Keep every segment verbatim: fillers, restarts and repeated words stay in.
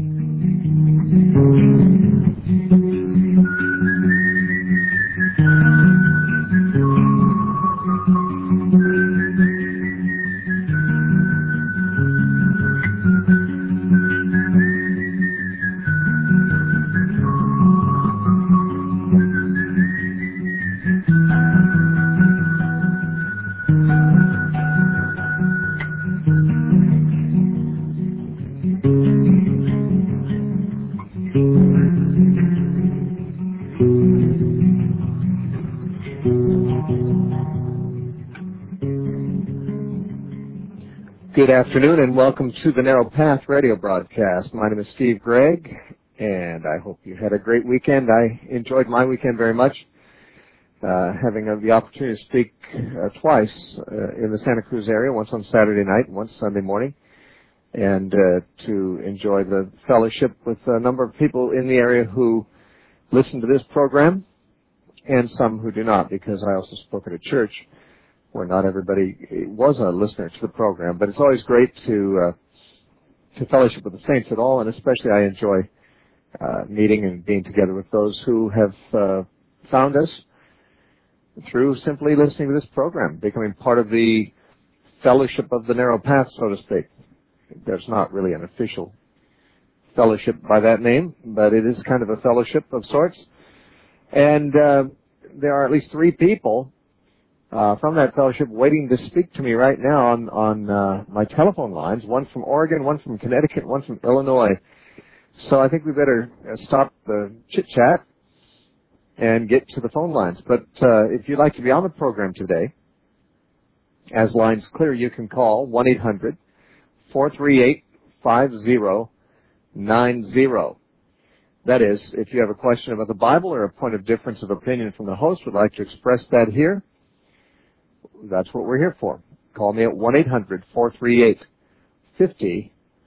Good afternoon and welcome to the Narrow Path radio broadcast. My name is Steve Gregg, and I hope you had a great weekend. I enjoyed my weekend very much, uh, having uh, the opportunity to speak uh, twice uh, in the Santa Cruz area, once on Saturday night and once Sunday morning, and uh, to enjoy the fellowship with a number of people in the area who listen to this program and some who do not, because I also spoke at a church where not everybody was a listener to the program. But it's always great to uh, to fellowship with the saints at all, and especially I enjoy uh, meeting and being together with those who have uh, found us through simply listening to this program, becoming part of the fellowship of the narrow path, so to speak. There's not really an official fellowship by that name, but it is kind of a fellowship of sorts. And uh, there are at least three people Uh, from that fellowship waiting to speak to me right now on, on uh, my telephone lines, one from Oregon, one from Connecticut, one from Illinois. So I think we better uh, stop the chit-chat and get to the phone lines. But uh, if you'd like to be on the program today, as lines clear, you can call one eight hundred, four three eight, five zero nine zero. That is, if you have a question about the Bible or a point of difference of opinion from the host, would like to express that here, that's what we're here for. Call me at one eight hundred, four three eight, five zero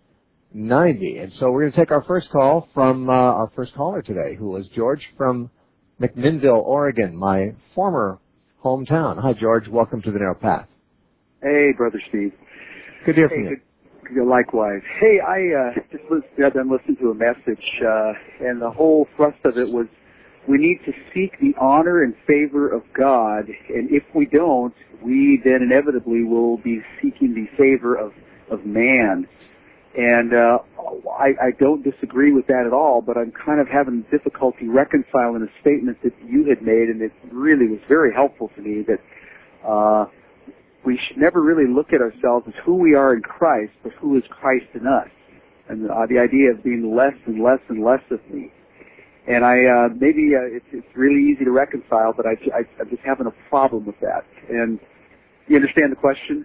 nine zero. And so we're going to take our first call from uh, our first caller today, who is George from McMinnville, Oregon, my former hometown. Hi, George. Welcome to the Narrow Path. Hey, Brother Steve. Good to hear hey, from you. Good, likewise. Hey, I uh, just listened, got done listening to a message, uh, and the whole thrust of it was we need to seek the honor and favor of God, and if we don't, we then inevitably will be seeking the favor of, of man. And uh, I, I don't disagree with that at all, but I'm kind of having difficulty reconciling a statement that you had made, and it really was very helpful to me, that uh, we should never really look at ourselves as who we are in Christ, but who is Christ in us. And uh, the idea of being less and less and less of me. And I uh, maybe uh, it's, it's really easy to reconcile, but I, I, I'm just having a problem with that. And you understand the question?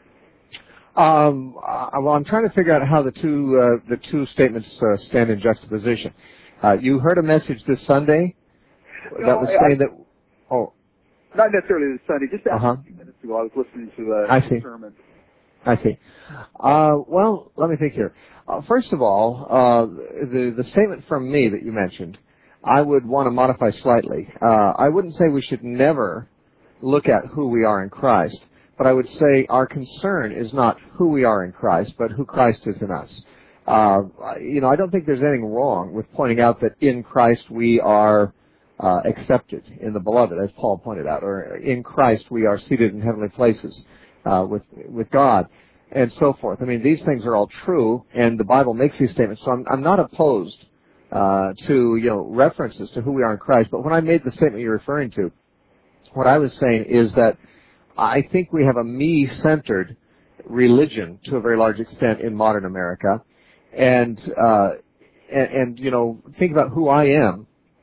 Um, uh, well, I'm trying to figure out how the two uh, the two statements uh, stand in juxtaposition. Uh, you heard a message this Sunday no, that was I, saying I, that. Oh, not necessarily this Sunday. Just uh-huh. a few minutes ago, I was listening to a I see. sermon. I see. Uh, well, let me think here. Uh, first of all, uh, the the statement from me that you mentioned, I would want to modify slightly. Uh, I wouldn't say we should never look at who we are in Christ, but I would say our concern is not who we are in Christ, but who Christ is in us. Uh, you know, I don't think there's anything wrong with pointing out that in Christ we are uh, accepted in the beloved, as Paul pointed out, or in Christ we are seated in heavenly places uh, with with God, and so forth. I mean, these things are all true, and the Bible makes these statements, so I'm, I'm not opposed Uh, to, you know, references to who we are in Christ. But when I made the statement you're referring to, what I was saying is that I think we have a me-centered religion to a very large extent in modern America. And, uh, and, and, you know, think about who I am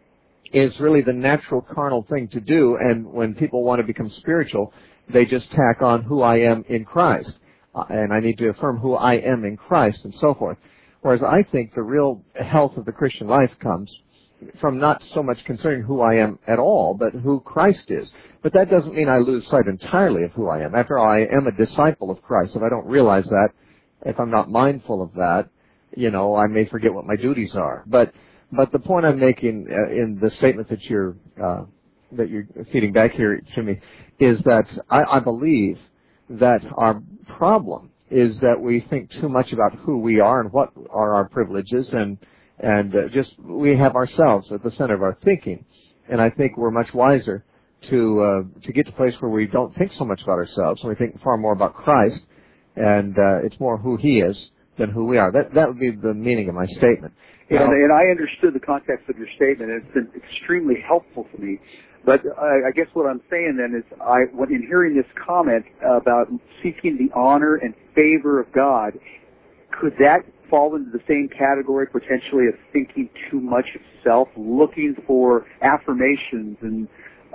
is really the natural carnal thing to do. And when people want to become spiritual, they just tack on who I am in Christ. Uh, and I need to affirm who I am in Christ and so forth. Whereas I think the real health of the Christian life comes from not so much concerning who I am at all, but who Christ is. But that doesn't mean I lose sight entirely of who I am. After all, I am a disciple of Christ. If I don't realize that, if I'm not mindful of that, you know, I may forget what my duties are. But but the point I'm making uh, in the statement that you're uh, that you're feeding back here to me is that I, I believe that our problem is that we think too much about who we are and what are our privileges and And uh, just we have ourselves at the center of our thinking. And I think we're much wiser to uh, to get to a place where we don't think so much about ourselves, and we think far more about Christ, and uh, it's more who He is than who we are. That that would be the meaning of my statement. And, and I understood the context of your statement, and it's been extremely helpful to me. But I, I guess what I'm saying then is, I, when in hearing this comment about seeking the honor and favor of God, could that fall into the same category potentially of thinking too much of self, looking for affirmations and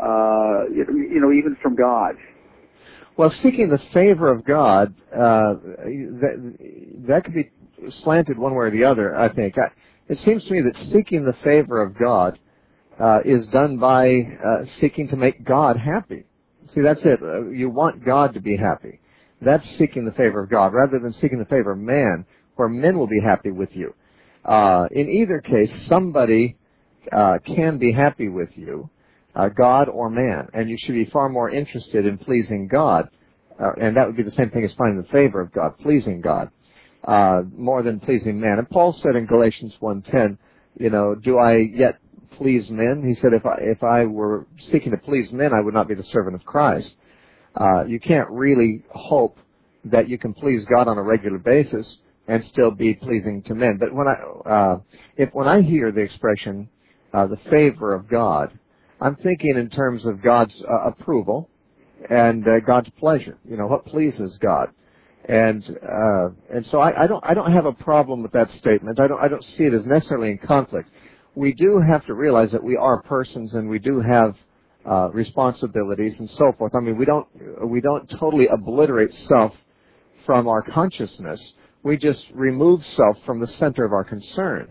uh, you know, even from God? Well, seeking the favor of God, uh, that, that could be slanted one way or the other, I think. I, it seems to me that seeking the favor of God uh, is done by uh, seeking to make God happy. See, that's it. Uh, you want God to be happy. That's seeking the favor of God, rather than seeking the favor of man, where men will be happy with you. Uh, in either case, somebody uh, can be happy with you, uh, God or man, and you should be far more interested in pleasing God, uh, and that would be the same thing as finding the favor of God, pleasing God, uh, more than pleasing man. And Paul said in Galatians one ten, you know, do I yet please men? He said, if I, if I were seeking to please men, I would not be the servant of Christ. Uh, you can't really hope that you can please God on a regular basis and still be pleasing to men. But when I, uh, if when I hear the expression, uh, the favor of God, I'm thinking in terms of God's uh, approval and uh, God's pleasure. You know, what pleases God, and uh, and so I, I don't I don't have a problem with that statement. I don't I don't see it as necessarily in conflict. We do have to realize that we are persons and we do have uh, responsibilities and so forth. I mean, we don't we don't totally obliterate self from our consciousness. We just remove self from the center of our concern.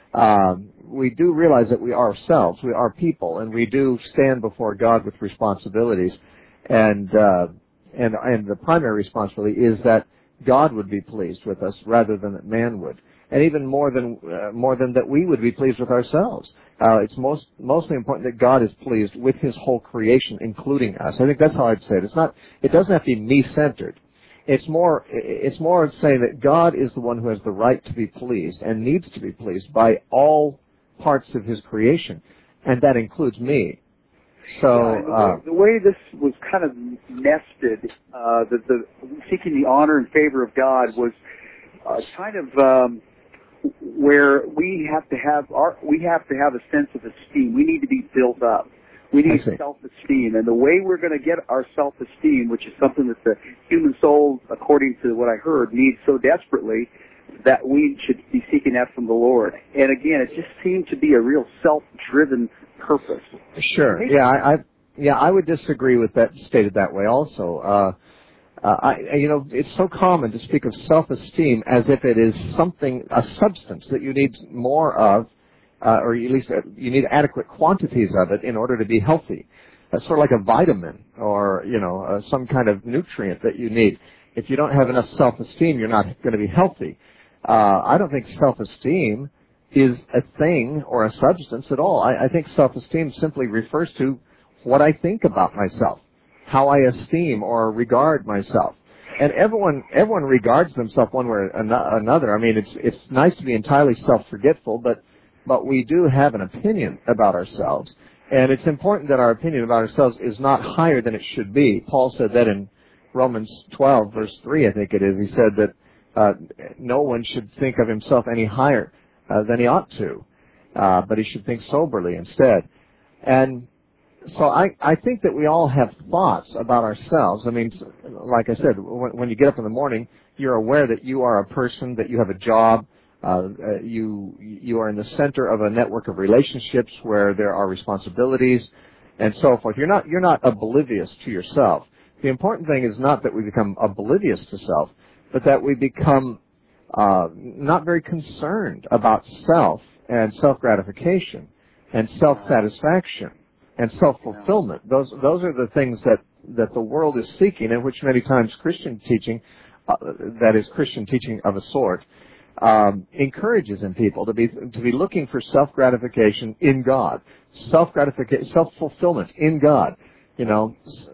Um, we do realize that we are ourselves, we are people, and we do stand before God with responsibilities. And uh, and and the primary responsibility is that God would be pleased with us rather than that man would, and even more than uh, more than that we would be pleased with ourselves. Uh, it's most mostly important that God is pleased with His whole creation, including us. I think that's how I'd say it. It's not. It doesn't have to be me-centered. It's more, it's more saying that God is the one who has the right to be pleased and needs to be pleased by all parts of His creation, and that includes me. So yeah, uh, the way this was kind of nested, uh, the, the seeking the honor and favor of God was uh, kind of um, where we have to have our, we have to have a sense of esteem. We need to be built up. We need self-esteem, and the way we're going to get our self-esteem, which is something that the human soul, according to what I heard, needs so desperately, that we should be seeking that from the Lord. And again, it just seemed to be a real self-driven purpose. Sure. Yeah, I, I yeah I would disagree with that stated that way. Also, uh, uh, I you know it's so common to speak of self-esteem as if it is something, a substance that you need more of. Uh, or at least uh, you need adequate quantities of it in order to be healthy. That's sort of like a vitamin or, you know, uh, some kind of nutrient that you need. If you don't have enough self-esteem, you're not going to be healthy. Uh, I don't think self-esteem is a thing or a substance at all. I, I think self-esteem simply refers to what I think about myself, how I esteem or regard myself. And everyone everyone regards themselves one way or another. I mean, it's it's nice to be entirely self-forgetful, but But we do have an opinion about ourselves, and it's important that our opinion about ourselves is not higher than it should be. Paul said that in Romans twelve, verse three, I think it is. He said that uh, no one should think of himself any higher uh, than he ought to, uh, but he should think soberly instead. And so I, I think that we all have thoughts about ourselves. I mean, like I said, when, when you get up in the morning, you're aware that you are a person, that you have a job. Uh, you you are in the center of a network of relationships where there are responsibilities and so forth. You're not you're not oblivious to yourself. The important thing is not that we become oblivious to self, but that we become uh, not very concerned about self and self-gratification and self-satisfaction and self-fulfillment. Those those are the things that, that the world is seeking, and which many times Christian teaching, uh, that is Christian teaching of a sort, Um, encourages in people to be to be looking for self-gratification in God, self-gratification, self-fulfillment in God, you know,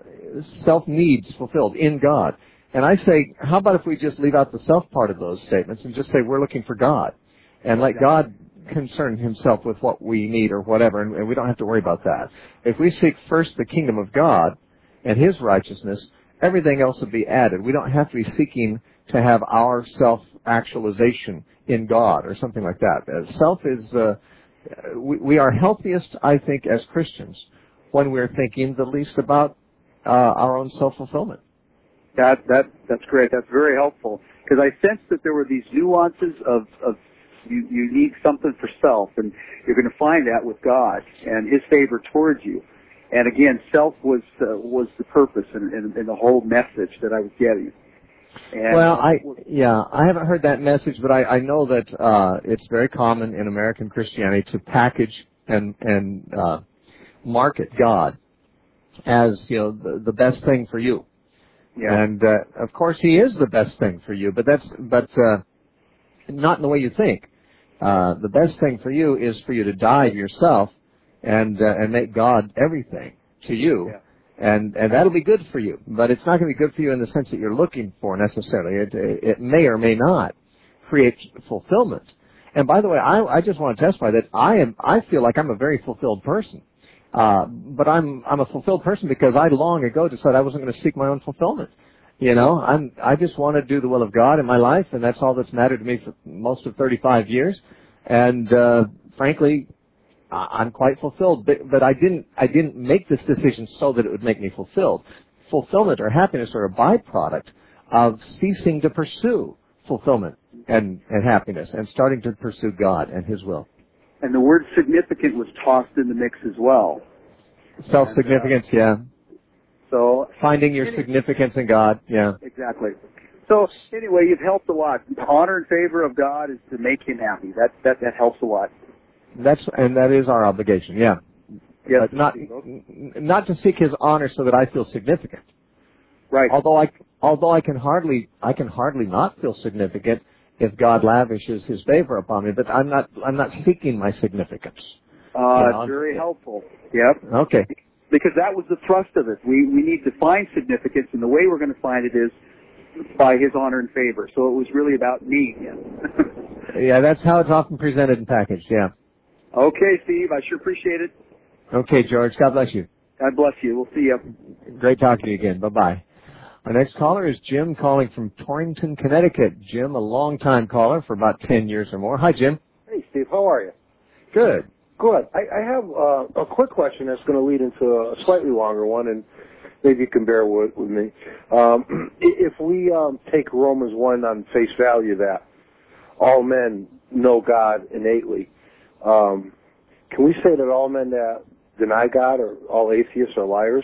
self-needs fulfilled in God. And I say, how about if we just leave out the self part of those statements and just say we're looking for God, and let God concern himself with what we need or whatever, and we don't have to worry about that. If we seek first the kingdom of God and his righteousness, everything else will be added. We don't have to be seeking to have our self-actualization in God or something like that. Uh, self is, uh, we, we are healthiest, I think, as Christians when we're thinking the least about uh, our own self-fulfillment. That, that, that's great. That's very helpful. Because I sensed that there were these nuances of, of you, you need something for self, and you're going to find that with God and his favor towards you. And again, self was uh, was the purpose and, and, and the whole message that I was getting. And well, I yeah, I haven't heard that message, but I, I know that uh, it's very common in American Christianity to package and and uh, market God as, you know, the, the best thing for you. Yeah. And uh, of course, he is the best thing for you, but that's but uh, not in the way you think. Uh, the best thing for you is for you to die to yourself and uh, and make God everything to you. Yeah. And, and that'll be good for you, but it's not going to be good for you in the sense that you're looking for necessarily. It, it may or may not create fulfillment. And by the way, I, I just want to testify that I am, I feel like I'm a very fulfilled person. Uh, but I'm, I'm a fulfilled person because I long ago decided I wasn't going to seek my own fulfillment. You know, I'm, I just want to do the will of God in my life, and that's all that's mattered to me for most of thirty-five years. And, uh, frankly, I'm quite fulfilled, but, but I didn't I didn't make this decision so that it would make me fulfilled. Fulfillment or happiness are a byproduct of ceasing to pursue fulfillment and, and happiness and starting to pursue God and his will. And the word significant was tossed in the mix as well. Self-significance, and, uh, yeah. So finding your anyway, significance in God, yeah. Exactly. So anyway, you've helped a lot. The honor and favor of God is to make him happy. That that that helps a lot. That's and that is our obligation, yeah. Yes. But not not to seek his honor so that I feel significant. Right. Although I although I can hardly I can hardly not feel significant if God lavishes his favor upon me. But I'm not I'm not seeking my significance. Uh, you know, very helpful. Yep. Okay. Because that was the thrust of it. We we need to find significance, and the way we're going to find it is by his honor and favor. So it was really about me. Yeah, yeah, that's how it's often presented and packaged. Yeah. Okay, Steve, I sure appreciate it. Okay, George, God bless you. God bless you. We'll see you. Great talking to you again. Bye-bye. Our next caller is Jim calling from Torrington, Connecticut. Jim, a long-time caller for about ten years or more. Hi, Jim. Hey, Steve. How are you? Good. Good. I, I have uh, a quick question that's going to lead into a slightly longer one, and maybe you can bear with, with me. Um, if we um, take Romans one on face value that all men know God innately, Um, can we say that all men that deny God are all atheists or liars?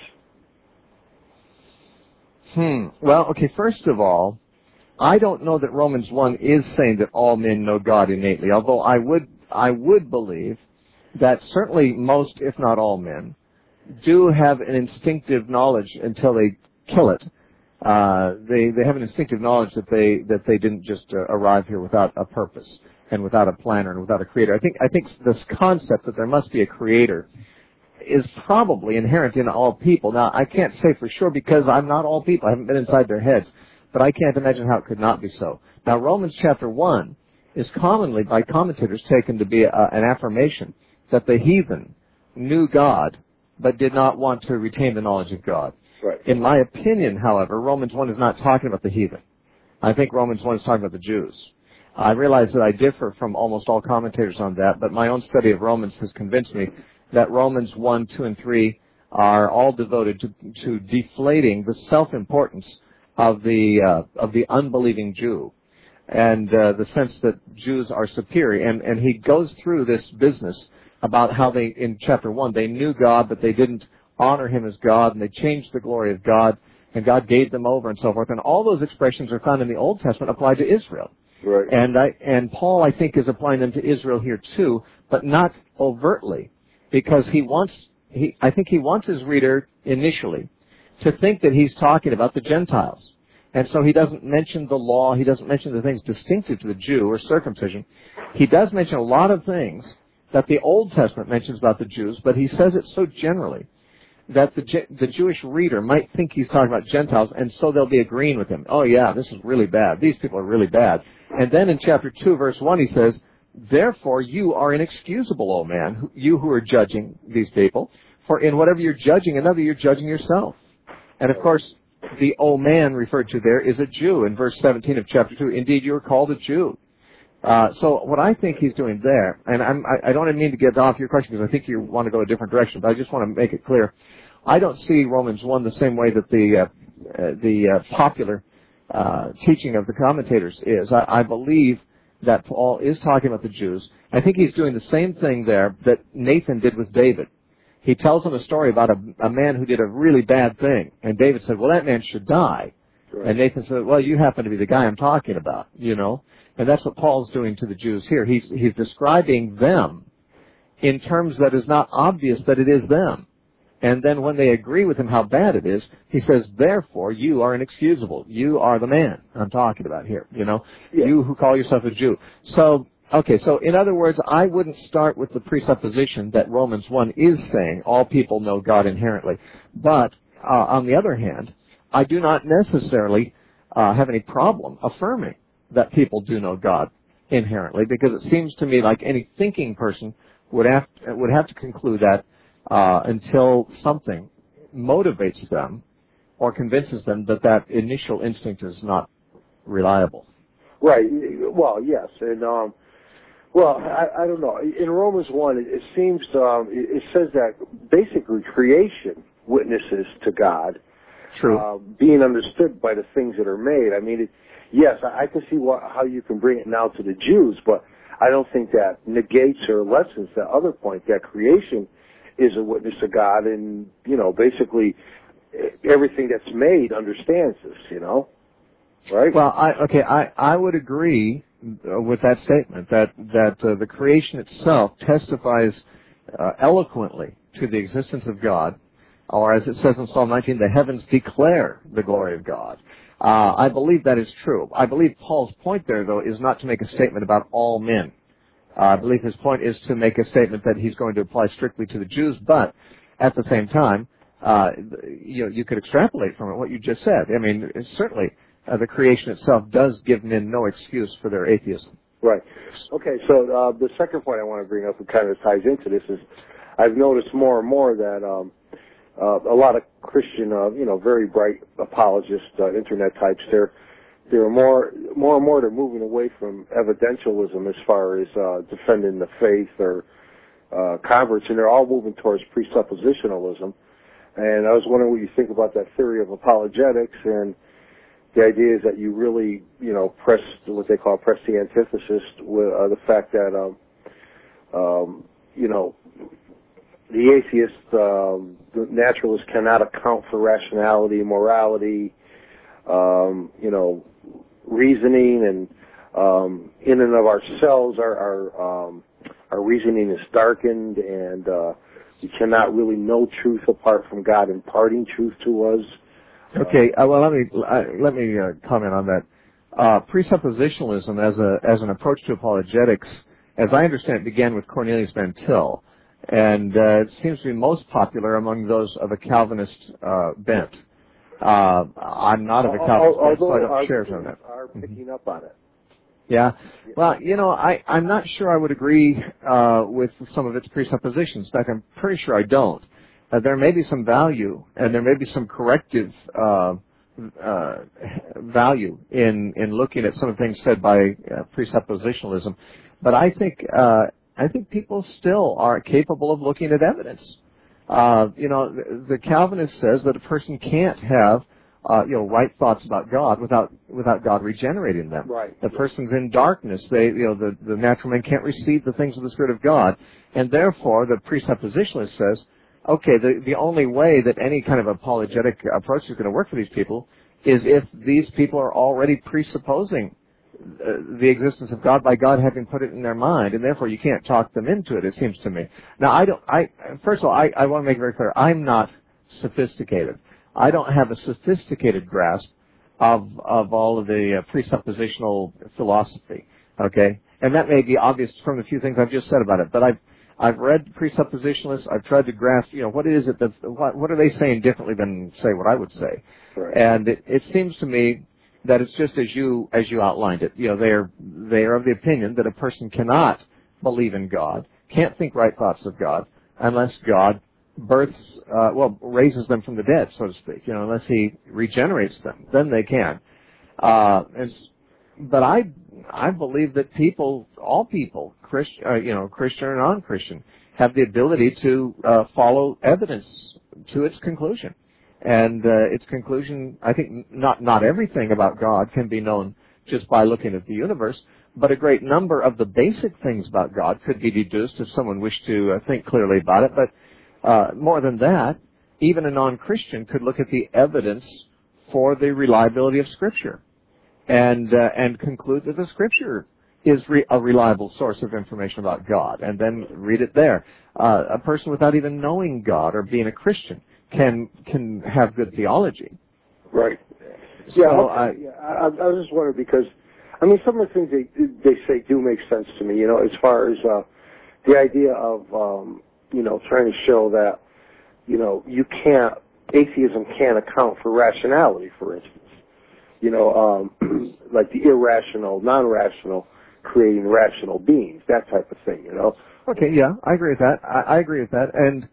Hmm. Well, okay, first of all, I don't know that Romans one is saying that all men know God innately, although I would, I would believe that certainly most, if not all men, do have an instinctive knowledge until they kill it. Uh, they, they have an instinctive knowledge that they, that they didn't just uh, arrive here without a purpose and without a planner and without a creator. I think I think this concept that there must be a creator is probably inherent in all people. Now, I can't say for sure because I'm not all people. I haven't been inside their heads. But I can't imagine how it could not be so. Now, Romans chapter one is commonly, by commentators, taken to be a, an affirmation that the heathen knew God but did not want to retain the knowledge of God. Right. In my opinion, however, Romans one is not talking about the heathen. I think Romans one is talking about the Jews. I realize that I differ from almost all commentators on that, but my own study of Romans has convinced me that Romans one, two, and three are all devoted to, to deflating the self-importance of the uh, of the unbelieving Jew and uh, the sense that Jews are superior. And, and he goes through this business about how they, in chapter one, they knew God, but they didn't honor him as God, and they changed the glory of God, and God gave them over and so forth. And all those expressions are found in the Old Testament applied to Israel. Right. And I, and Paul, I think, is applying them to Israel here too, but not overtly, because he wants, he, I think he wants his reader initially to think that he's talking about the Gentiles. And so he doesn't mention the law, he doesn't mention the things distinctive to the Jew or circumcision. He does mention a lot of things that the Old Testament mentions about the Jews, but he says it so generally that the the Jewish reader might think he's talking about Gentiles, and so they'll be agreeing with him. Oh yeah, this is really bad. These people are really bad. And then in chapter two, verse one, he says, therefore you are inexcusable, O man, who- you who are judging these people, for in whatever you're judging another, you're judging yourself. And of course, the O man referred to there is a Jew in verse seventeen of chapter two. Indeed, you are called a Jew. Uh, so what I think he's doing there, and I'm, I, I don't mean to get off your question because I think you want to go a different direction, but I just want to make it clear. I don't see Romans one the same way that the uh, uh, the uh, popular uh, teaching of the commentators is. I, I believe that Paul is talking about the Jews. I think he's doing the same thing there that Nathan did with David. He tells him a story about a, a man who did a really bad thing, and David said, well, that man should die. Right. And Nathan said, well, you happen to be the guy I'm talking about, you know. And that's what Paul's doing to the Jews here. He's, he's describing them in terms that is not obvious that it is them. And then when they agree with him how bad it is, he says, therefore, you are inexcusable. You are the man I'm talking about here, you know. Yeah. You who call yourself a Jew. So, okay, so in other words, I wouldn't start with the presupposition that Romans one is saying all people know God inherently. But, uh, on the other hand, I do not necessarily uh, have any problem affirming that people do know God inherently, because it seems to me like any thinking person would have would have to conclude that uh, until something motivates them or convinces them that that initial instinct is not reliable. Right. Well, yes, and um, well, I, I don't know. In Romans one, it, it seems um, it, it says that basically creation witnesses to God. True. Uh, being understood by the things that are made. I mean, it, yes, I, I can see what, how you can bring it now to the Jews, but I don't think that negates or lessens that other point, that creation is a witness to God, and, you know, basically everything that's made understands this, you know, right? Well, I, okay, I, I would agree with that statement, that, that uh, the creation itself testifies uh, eloquently to the existence of God. Or as it says in Psalm nineteen, the heavens declare the glory of God. Uh, I believe that is true. I believe Paul's point there, though, is not to make a statement about all men. Uh, I believe his point is to make a statement that he's going to apply strictly to the Jews, but at the same time, uh, you know, you could extrapolate from it what you just said. I mean, certainly uh, the creation itself does give men no excuse for their atheism. Right. Okay, so uh, the second point I want to bring up and kind of ties into this is I've noticed more and more that um, Uh, a lot of Christian, uh, you know, very bright apologists, uh, internet types, they're, they're more, more and more they're moving away from evidentialism as far as, uh, defending the faith or, uh, converts, and they're all moving towards presuppositionalism. And I was wondering what you think about that theory of apologetics, and the idea is that you really, you know, press what they call press the antithesis with uh, the fact that, um, um, you know, the atheist, um, the naturalist cannot account for rationality, morality, um, you know, reasoning, and um, in and of ourselves, our our, um, our reasoning is darkened, and uh, we cannot really know truth apart from God imparting truth to us. Okay, uh, well, let me uh, let me uh, comment on that. Uh, presuppositionalism as a as an approach to apologetics, as I understand it, began with Cornelius Van Til. And uh, it seems to be most popular among those of a Calvinist uh, bent. Uh, I'm not of a Calvinist bent, so I don't share some of that. Are picking up on it. Yeah. Well, you know, I, I'm not sure I would agree uh, with some of its presuppositions. In fact, I'm pretty sure I don't. Uh, there may be some value, and there may be some corrective uh, uh, value in, in looking at some of the things said by uh, presuppositionalism. But I think... Uh, I think people still are capable of looking at evidence. Uh, you know, the, the Calvinist says that a person can't have, uh, you know, right thoughts about God without without God regenerating them. Right. The person's in darkness. They, you know, the, the natural man can't receive the things of the Spirit of God, and therefore the presuppositionalist says, okay, the the only way that any kind of apologetic approach is going to work for these people is if these people are already presupposing Uh, the existence of God by God having put it in their mind, and therefore you can't talk them into it, it seems to me. Now, I don't, I, first of all, I, I want to make it very clear, I'm not sophisticated. I don't have a sophisticated grasp of, of all of the uh, presuppositional philosophy, okay? And that may be obvious from the few things I've just said about it, but I've, I've read presuppositionalists, I've tried to grasp, you know, what is it that, what, what are they saying differently than, say, what I would say? Right. And it, it seems to me that it's just as you as you outlined it. You know, they're they are of the opinion that a person cannot believe in God, can't think right thoughts of God, unless God births, uh, well, raises them from the dead, so to speak. You know, unless He regenerates them, then they can. Uh, and, but I I believe that people, all people, Christ, uh, you know, Christian or non-Christian, have the ability to uh, follow evidence to its conclusion. And uh, its conclusion, I think not not everything about God can be known just by looking at the universe, but a great number of the basic things about God could be deduced if someone wished to uh, think clearly about it. But uh, more than that, even a non-Christian could look at the evidence for the reliability of Scripture and uh, and conclude that the Scripture is re- a reliable source of information about God, and then read it there. Uh, a person without even knowing God or being a Christian can can have good theology. Right. So yeah, okay. I, yeah I, I was just wondering because, I mean, some of the things they they say do make sense to me. You know, as far as uh, the idea of um, you know trying to show that you know you can't atheism can't account for rationality, for instance. You know, um, like the irrational, non-rational, creating rational beings, that type of thing. You know. Okay. Yeah, I agree with that. I, I agree with that, and.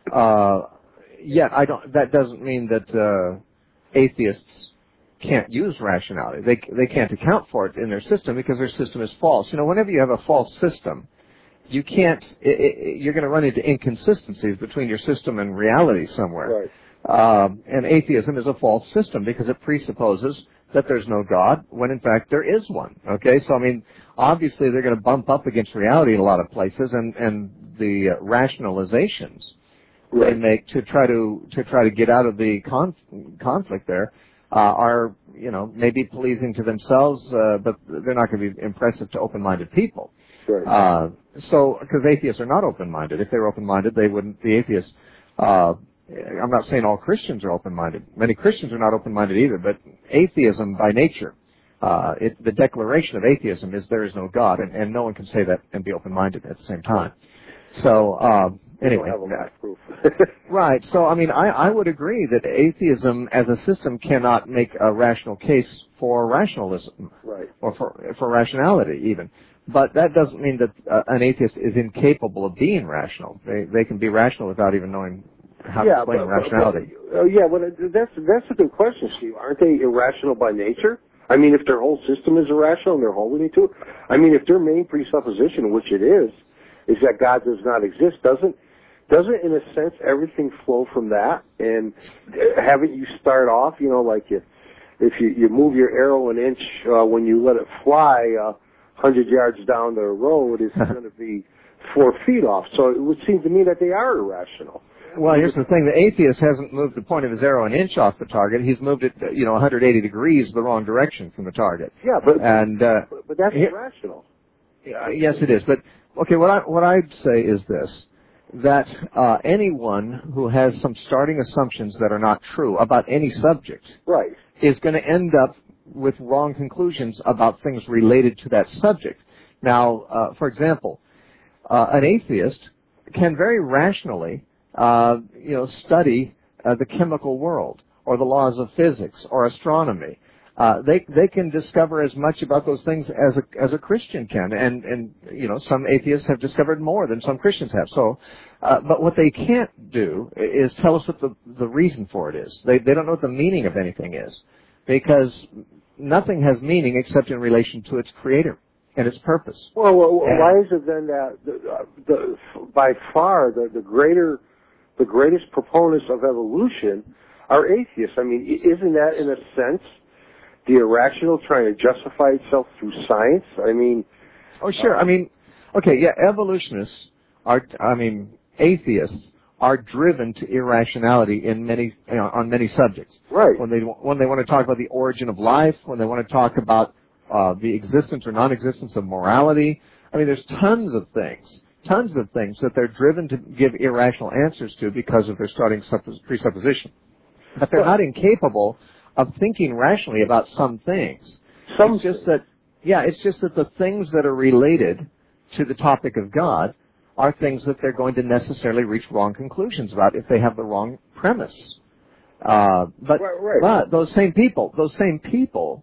Uh, Yet, I don't. That doesn't mean that uh, atheists can't use rationality. They they can't account for it in their system because their system is false. You know, whenever you have a false system, you can't. It, it, you're going to run into inconsistencies between your system and reality somewhere. Right. Um, and atheism is a false system because it presupposes that there's no God when in fact there is one. Okay, so I mean, obviously they're going to bump up against reality in a lot of places, and and the uh, rationalizations Right. they make to try to to try to get out of the conf- conflict there uh, are, you know, maybe pleasing to themselves, uh, but they're not going to be impressive to open-minded people. Right. Uh, so, because atheists are not open-minded. If they were open-minded, they wouldn't. The atheists. Uh, I'm not saying all Christians are open-minded. Many Christians are not open-minded either. But atheism, by nature, uh, it, the declaration of atheism is there is no God, and, and no one can say that and be open-minded at the same time. So. Um, Anyway, proof. Right. So, I mean, I, I would agree that atheism as a system cannot make a rational case for rationalism, right, or for for rationality even. But that doesn't mean that uh, an atheist is incapable of being rational. They they can be rational without even knowing how yeah, to explain but, rationality. But, uh, yeah, but that's that's a good question, Steve. Aren't they irrational by nature? I mean, if their whole system is irrational and they're holding it to it, I mean, if their main presupposition, which it is, is that God does not exist, doesn't Doesn't, in a sense, everything flow from that? And haven't you start off, you know, like you, if you, you move your arrow an inch uh, when you let it fly uh, one hundred yards down the road, it's going to be four feet off. So it would seem to me that they are irrational. Well, here's the thing. The atheist hasn't moved the point of his arrow an inch off the target. He's moved it, you know, one hundred eighty degrees the wrong direction from the target. Yeah, but and, uh, but, but that's here, irrational. Uh, yes, it is. But, okay, what, I, what I'd say is this. That uh, anyone who has some starting assumptions that are not true about any subject right. is going to end up with wrong conclusions about things related to that subject. Now, uh, for example, uh, an atheist can very rationally, uh, you know, study uh, the chemical world or the laws of physics or astronomy. Uh, they they can discover as much about those things as a as a Christian can, and and you know some atheists have discovered more than some Christians have. So, uh, but what they can't do is tell us what the the reason for it is. They they don't know what the meaning of anything is, because nothing has meaning except in relation to its creator and its purpose. Well, well why is it then that the, uh, the by far the the greater the greatest proponents of evolution are atheists? I mean, isn't that in a sense the irrational trying to justify itself through science? I mean... Oh, sure. Uh, I mean, okay, yeah, evolutionists are, I mean, atheists are driven to irrationality in many, you know, on many subjects. Right. When they, when they want to talk about the origin of life, when they want to talk about uh, the existence or non-existence of morality. I mean, there's tons of things, tons of things that they're driven to give irrational answers to because of their starting suppos- presupposition. But they're not incapable of thinking rationally about some things. Some it's just that, yeah, it's just that the things that are related to the topic of God are things that they're going to necessarily reach wrong conclusions about if they have the wrong premise. Uh, but, right, right. but those same people, those same people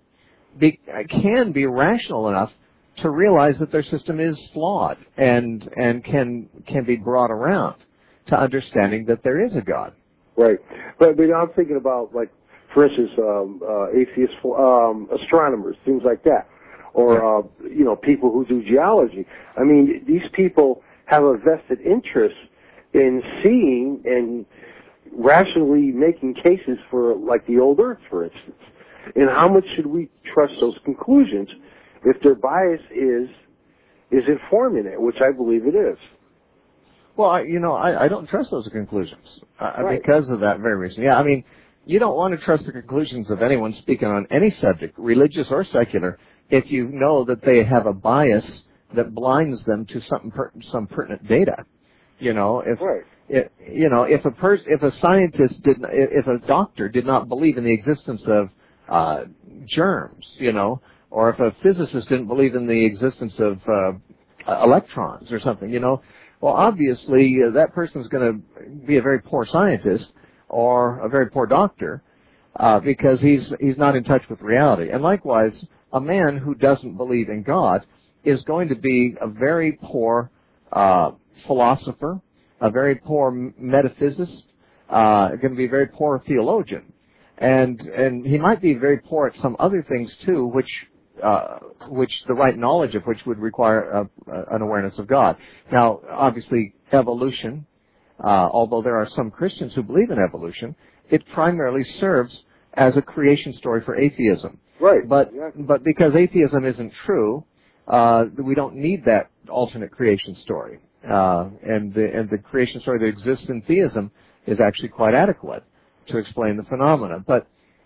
be, can be rational enough to realize that their system is flawed and and can can be brought around to understanding that there is a God. Right. But, but I'm thinking about, like, for instance, um, uh, atheist um, astronomers, things like that, or yeah. uh, you know, people who do geology. I mean, these people have a vested interest in seeing and rationally making cases for, like, the old Earth, for instance. And how much should we trust those conclusions if their bias is is informing it, which I believe it is? Well, I, you know, I, I don't trust those conclusions uh, right. because of that very reason. Yeah, I mean, you don't want to trust the conclusions of anyone speaking on any subject, religious or secular, if you know that they have a bias that blinds them to some per, some pertinent data. You know, if right. it, you know, if a pers- if a scientist did, not, if a doctor did not believe in the existence of uh, germs, you know, or if a physicist didn't believe in the existence of uh, electrons or something, you know, well, obviously uh, that person's going to be a very poor scientist or a very poor doctor uh, because he's he's not in touch with reality. And likewise, a man who doesn't believe in God is going to be a very poor uh, philosopher, a very poor metaphysicist, uh, going to be a very poor theologian, and and he might be very poor at some other things too, which uh, which the right knowledge of which would require a, a, an awareness of God. Now, obviously, evolution, uh, although there are some Christians who believe in evolution, it primarily serves as a creation story for atheism. Right. But exactly. but because atheism isn't true, uh, we don't need that alternate creation story. Uh, and the and the creation story that exists in theism is actually quite adequate to explain the phenomena. But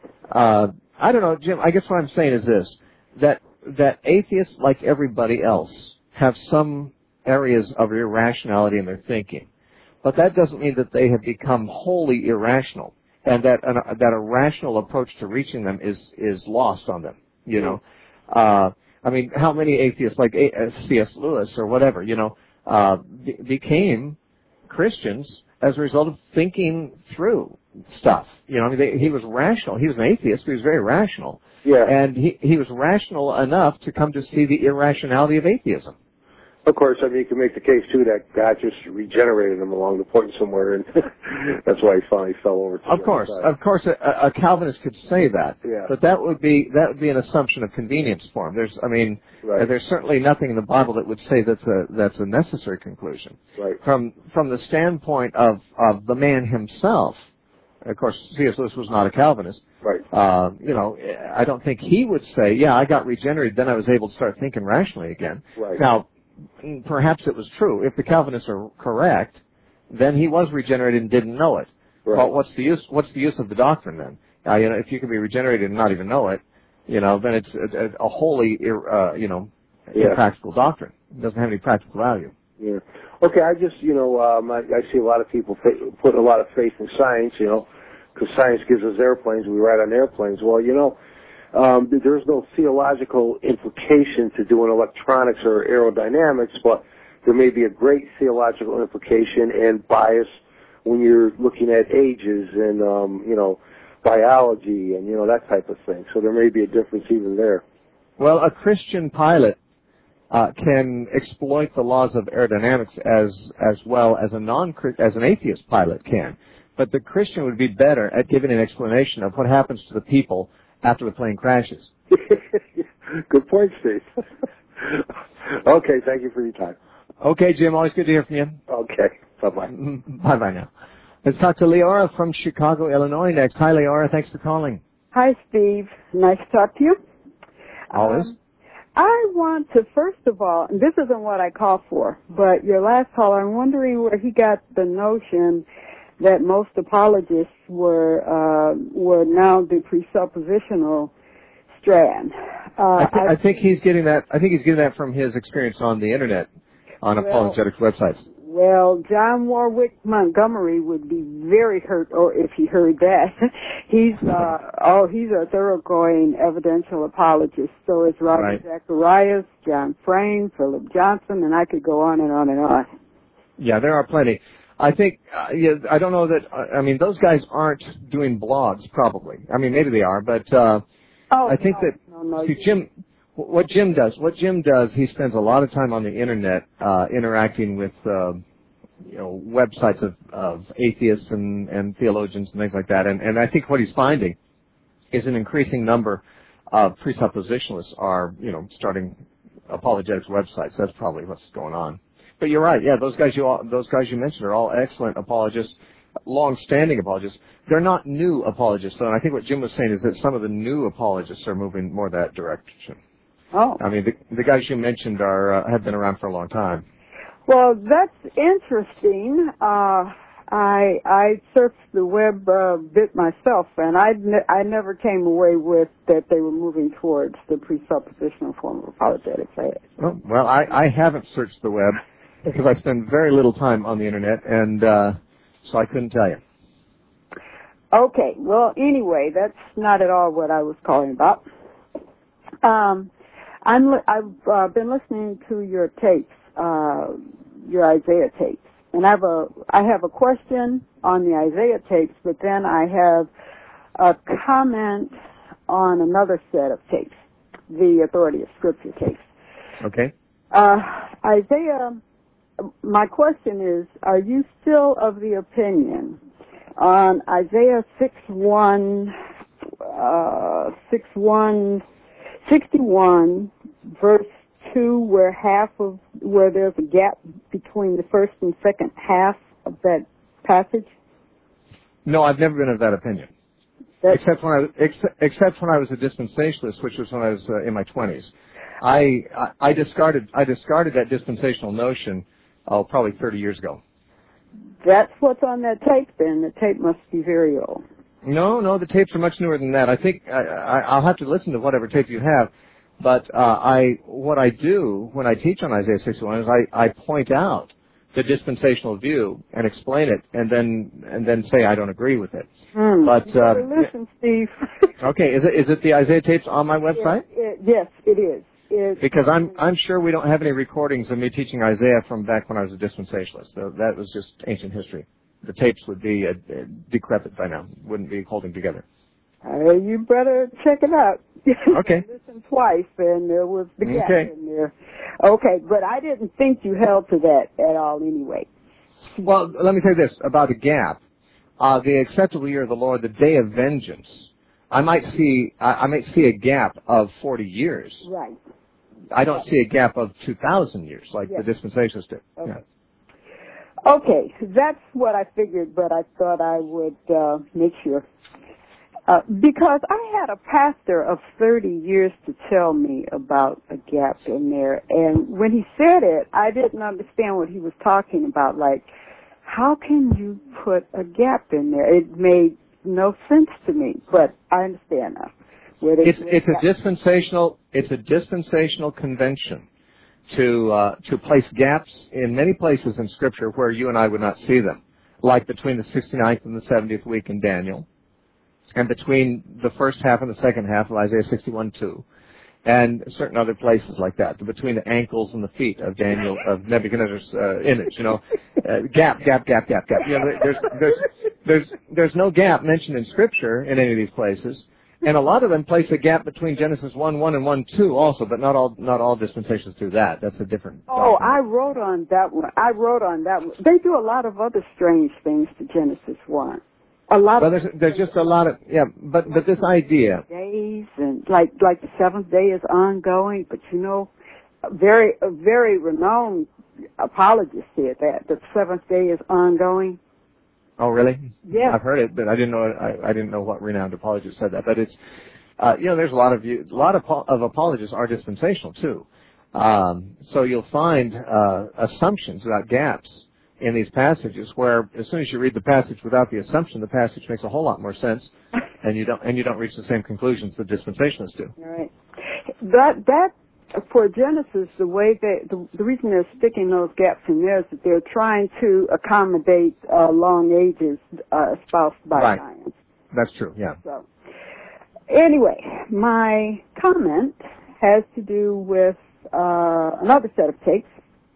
uh, I don't know, Jim. I guess what I'm saying is this: that that atheists, like everybody else, have some areas of irrationality in their thinking, but that doesn't mean that they have become wholly irrational, and that an, that a rational approach to reaching them is is lost on them. You know, uh, I mean, how many atheists like C S Lewis or whatever, you know, uh, be, became Christians as a result of thinking through stuff. You know, I mean, they, he was rational. He was an atheist, but he was very rational. Yeah. And he, he was rational enough to come to see the irrationality of atheism. Of course, I mean, you can make the case, too, that God just regenerated him along the point somewhere, and that's why he finally fell over to Of the course. other side. Of course, a, a Calvinist could say that. Yeah. But that would be that would be an assumption of convenience for him. There's, I mean, Right. there's certainly nothing in the Bible that would say that's a that's a necessary conclusion. Right. From from the standpoint of, of the man himself, of course, C S Lewis was not a Calvinist. Right. Uh, you know, I don't think he would say, yeah, I got regenerated, then I was able to start thinking rationally again. Right. Now, perhaps it was true. If the Calvinists are correct, then he was regenerated and didn't know it. Right. Well, what's the use? What's the use of the doctrine then? Uh, you know, if you can be regenerated and not even know it, you know, then it's a, a wholly, uh, you know, Yeah. impractical doctrine. It doesn't have any practical value. Yeah. Okay, I just, you know, um, I, I see a lot of people fa- put a lot of faith in science, you know, because science gives us airplanes, we ride on airplanes. Well, you know, um, there's no theological implication to doing electronics or aerodynamics, but there may be a great theological implication and bias when you're looking at ages and, um, you know, biology and, you know, that type of thing. So there may be a difference even there. Well, a Christian pilot uh, can exploit the laws of aerodynamics as as well as a non as an atheist pilot can. But the Christian would be better at giving an explanation of what happens to the people after the plane crashes. Good point, Steve. Okay, thank you for your time. Okay, Jim, always good to hear from you. Okay, bye-bye. Bye-bye now. Let's talk to Leora from Chicago, Illinois next. Hi, Leora. Thanks for calling. Hi, Steve. Nice to talk to you. Always. Um, I want to, first of all, and this isn't what I called for, but your last caller, I'm wondering where he got the notion that most apologists were uh, were now the presuppositional strand. Uh, I, th- I think he's getting that. I think he's getting that from his experience on the internet, on well, apologetics websites. Well, John Warwick Montgomery would be very hurt, or if he heard that. he's uh, oh, he's a thoroughgoing evidential apologist. So is Robert Right. Zacharias, John Frame, Philip Johnson, and I could go on and on and on. Yeah, there are plenty. I think, uh, yeah, I don't know that, uh, I mean, those guys aren't doing blogs, probably. I mean, maybe they are, but uh, Oh, I think no, that, no, no. See, Jim, what Jim does, what Jim does, he spends a lot of time on the internet uh, interacting with, uh, you know, websites of, of atheists and, and theologians and things like that. And, and I think what he's finding is an increasing number of presuppositionalists are, you know, starting apologetics websites. That's probably what's going on. But you're right. Yeah, those guys you all, those guys you mentioned are all excellent apologists, long-standing apologists. They're not new apologists, though. And I think what Jim was saying is that some of the new apologists are moving more that direction. Oh. I mean, the, the guys you mentioned are uh, have been around for a long time. Well, that's interesting. Uh, I I searched the web a bit myself, and I ne- I never came away with that they were moving towards the presuppositional form of apologetics. Well, well I, I haven't searched the web because I spend very little time on the internet, and uh, so I couldn't tell you. Okay. Well, anyway, that's not at all what I was calling about. Um, I'm li- I've uh, been listening to your tapes. Uh, your Isaiah tapes, and I have a I have a question on the Isaiah tapes, but then I have a comment on another set of tapes, the Authority of Scripture tapes. Okay. Uh, Isaiah, my question is: are you still of the opinion on Isaiah six one, uh, six one, sixty-one, verse two, where half of where there's a gap between the first and second half of that passage? No, I've never been of that opinion. That's except when I was, except, except when I was a dispensationalist, which was when I was uh, in my twenties. I, I I discarded I discarded that dispensational notion, oh, probably thirty years ago. That's what's on that tape. Then the tape must be very old. No, no, the tapes are much newer than that. I think I, I, I'll have to listen to whatever tape you have. But uh, I, what I do when I teach on Isaiah sixty-one is I, I point out the dispensational view and explain it, and then and then say I don't agree with it. Mm. But uh, listen, Steve. Okay, is it is it the Isaiah tapes on my website? It, it, yes, it is. It, because I'm I'm sure we don't have any recordings of me teaching Isaiah from back when I was a dispensationalist. So that was just ancient history. The tapes would be uh, decrepit by now, wouldn't be holding together. Uh, you better check it out. Okay. Listen twice, and there was the gap okay. in there. Okay, but I didn't think you held to that at all anyway. Well, let me tell you this about the gap. Uh, the acceptable year of the Lord, the day of vengeance. I might see I, I might see a gap of forty years. Right. I don't see a gap of two thousand years like yes. the dispensationalists did. Okay. Yeah. Okay, that's what I figured, but I thought I would uh, make sure. Uh, because I had a pastor of thirty years to tell me about a gap in there, and when he said it, I didn't understand what he was talking about. Like, how can you put a gap in there? It made no sense to me, but I understand now. Where they, it's where it's a dispensational it's a dispensational convention to uh, to place gaps in many places in Scripture where you and I would not see them, like between the sixty-ninth and the seventieth week in Daniel, and between the first half and the second half of Isaiah sixty-one two, and certain other places like that, between the ankles and the feet of Daniel, of Nebuchadnezzar's uh, image, you know, uh, gap, gap, gap, gap, gap. You know, there's, there's, there's, there's no gap mentioned in Scripture in any of these places, and a lot of them place a gap between Genesis one one and one two also, but not all, not all dispensations do that. That's a different. Oh, document. I wrote on that one. I wrote on that one. They do a lot of other strange things to Genesis one. A lot well, of there's, there's just a lot of yeah, but but this idea days and like like the seventh day is ongoing, but you know, a very a very renowned apologist said that the seventh day is ongoing. Oh, really? Yeah, I've heard it, but I didn't know I, I didn't know what renowned apologist said that. But it's uh, you know, there's a lot of you, a lot of, of apologists are dispensational too. Um, so you'll find uh, assumptions about gaps in these passages where as soon as you read the passage without the assumption, the passage makes a whole lot more sense, and you don't and you don't reach the same conclusions the dispensationalists do. All right. That that for Genesis, the way they the, the reason they're sticking those gaps in there is that they're trying to accommodate uh, long ages uh, espoused by right. science. That's true. Yeah. So anyway, my comment has to do with uh, another set of tapes.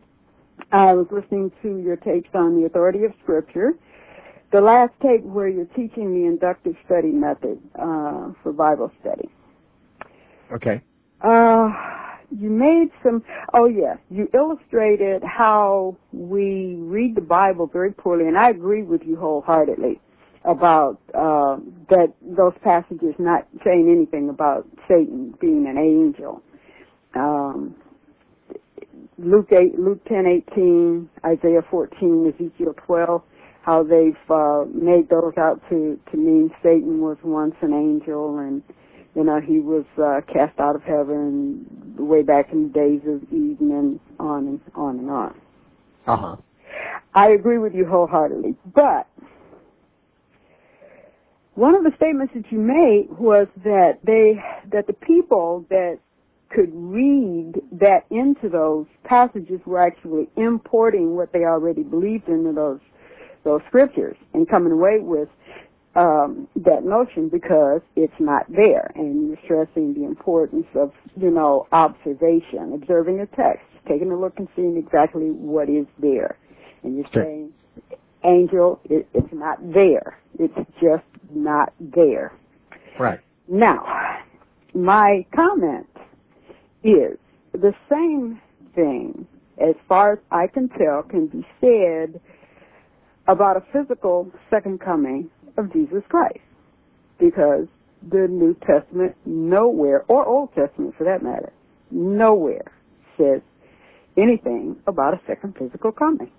I was listening to your tapes on the authority of Scripture. The last tape where you're teaching the inductive study method uh, for Bible study. Okay. Uh, you made some, oh yes, you illustrated how we read the Bible very poorly, and I agree with you wholeheartedly about uh, that those passages not saying anything about Satan being an angel. Um, Luke eight, Luke ten eighteen, Isaiah fourteen, Ezekiel twelve, how they've uh, made those out to to mean Satan was once an angel, and you know he was uh, cast out of heaven way back in the days of Eden, and on and on and on. Uh huh. I agree with you wholeheartedly, but one of the statements that you made was that they that the people that could read that into those passages were actually importing what they already believed into those those scriptures and coming away with um, that notion because it's not there. And you're stressing the importance of, you know, observation, observing a text, taking a look and seeing exactly what is there. And you're Sure. saying, angel, it, it's not there. It's just not there. Right. Now, my comment is the same thing, as far as I can tell, can be said about a physical second coming of Jesus Christ. Because the New Testament nowhere, or Old Testament for that matter, nowhere says anything about a second physical coming.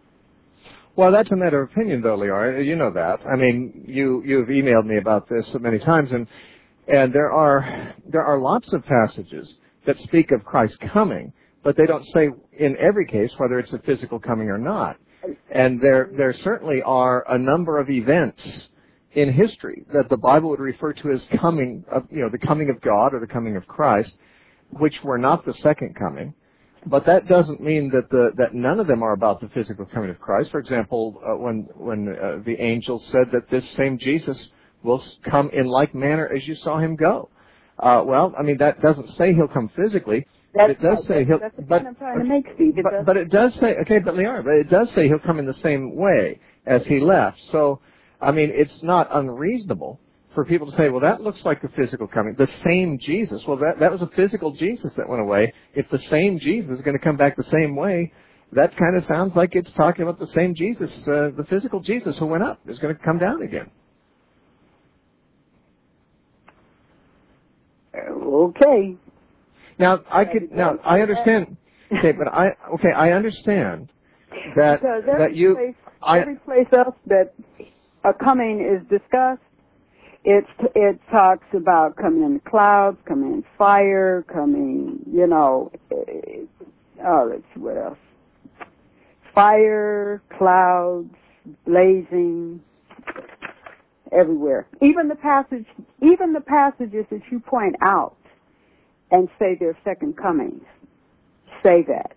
Well, that's a matter of opinion, though, Leora. You know that. I mean, you you've emailed me about this so many times, and and there are there are lots of passages that speak of Christ coming, but they don't say in every case whether it's a physical coming or not. And there there certainly are a number of events in history that the Bible would refer to as coming of, you know, the coming of God or the coming of Christ, which were not the second coming. But that doesn't mean that the that none of them are about the physical coming of Christ. For example, uh, when when uh, the angel said that this same Jesus will come in like manner as you saw him go. Uh, well, I mean, that doesn't say he'll come physically. That's, it does say he'll. That's the but, point I'm trying to make, Steve. It but, does. but it does say, okay, but Leora, but it does say he'll come in the same way as he left. So, I mean, it's not unreasonable for people to say, well, that looks like the physical coming. The same Jesus. Well, that that was a physical Jesus that went away. If the same Jesus is going to come back the same way, that kind of sounds like it's talking about the same Jesus, uh, the physical Jesus who went up is going to come down again. Okay. Now I could. Now I understand. Okay, but I okay. I understand that Because every that you. Place, I, every place else that a coming is discussed, it it talks about coming in the clouds, coming in fire, coming. You know. Oh, let's see what else. Fire, clouds, blazing. Everywhere. Even the passage, even the passages that you point out and say they're second comings, say that.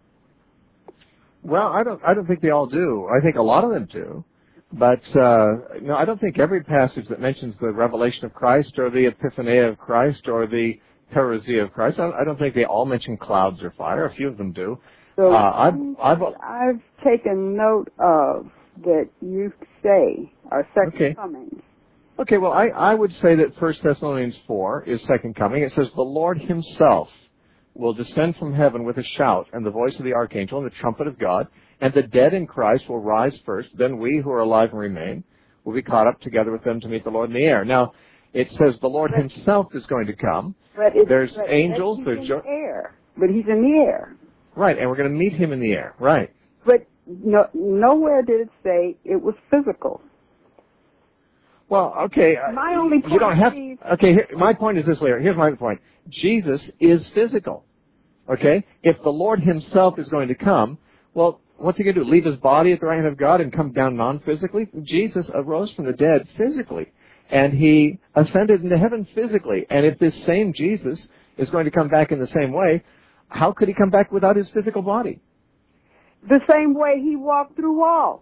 Well, I don't. I don't think they all do. I think a lot of them do, but uh, no, I don't think every passage that mentions the revelation of Christ or the epiphania of Christ or the parousia of Christ, I, I don't think they all mention clouds or fire. A few of them do. So uh, I've, I've I've taken note of that you say are second okay. comings. Okay, well, I, I would say that First Thessalonians four is second coming. It says, the Lord himself will descend from heaven with a shout and the voice of the archangel and the trumpet of God, and the dead in Christ will rise first. Then we who are alive and remain will be caught up together with them to meet the Lord in the air. Now, it says the Lord but, himself is going to come. But it's, there's but angels. he's There's in jo- the air. But he's in the air. Right, and we're going to meet him in the air. Right. But no, nowhere did it say it was physical. Well, okay. My only point you don't have. is, Okay, here, my point is this, Larry. Here's my point. Jesus is physical. Okay, if the Lord himself is going to come, well, what's he going to do? Leave his body at the right hand of God and come down non-physically? Jesus arose from the dead physically, and he ascended into heaven physically. And if this same Jesus is going to come back in the same way, how could he come back without his physical body? the same way he walked through walls.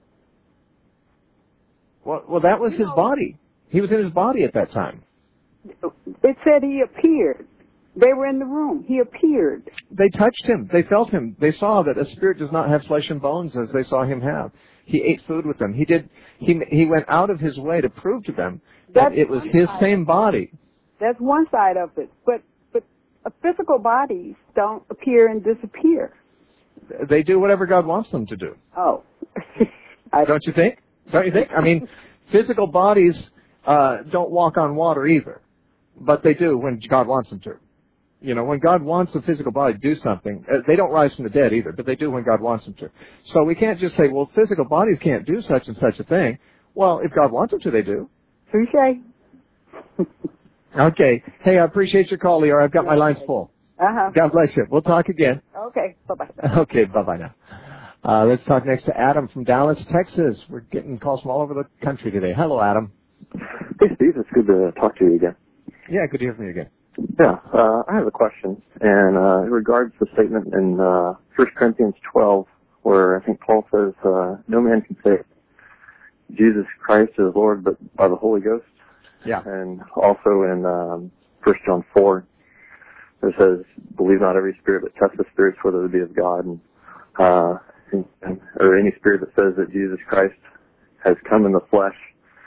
Well, well, that was You his know, body. He was in his body at that time. It said he appeared. They were in the room. He appeared. They touched him. They felt him. They saw that a spirit does not have flesh and bones as they saw him have. He ate food with them. He did. He he went out of his way to prove to them that That's it was one his type. same body. That's one side of it. But but uh, physical bodies don't appear and disappear. They do whatever God wants them to do. Oh. Don't you think? Don't you think? I mean, physical bodies uh, don't walk on water either, but they do when God wants them to. You know, when God wants a physical body to do something, uh, they don't rise from the dead either, but they do when God wants them to. So we can't just say, well, physical bodies can't do such and such a thing. Well, if God wants them to, they do. Touché. Okay. Hey, I appreciate your call, Leora. I've got my lines full. Uh-huh. God bless you. We'll talk again. Okay. Bye-bye. Okay, bye-bye now. Uh, let's talk next to Adam from Dallas, Texas. We're getting calls from all over the country today. Hello, Adam. Hey, Steve. It's good to talk to you again. Yeah, good to hear from you again. Yeah, uh, I have a question, and uh, it regards the statement in uh, First Corinthians twelve, where I think Paul says, uh, no man can say Jesus Christ is Lord but by the Holy Ghost. Yeah. And also in um, First John four, it says, believe not every spirit, but test the spirits whether they be of God, and, uh, and, or any spirit that says that Jesus Christ has come in the flesh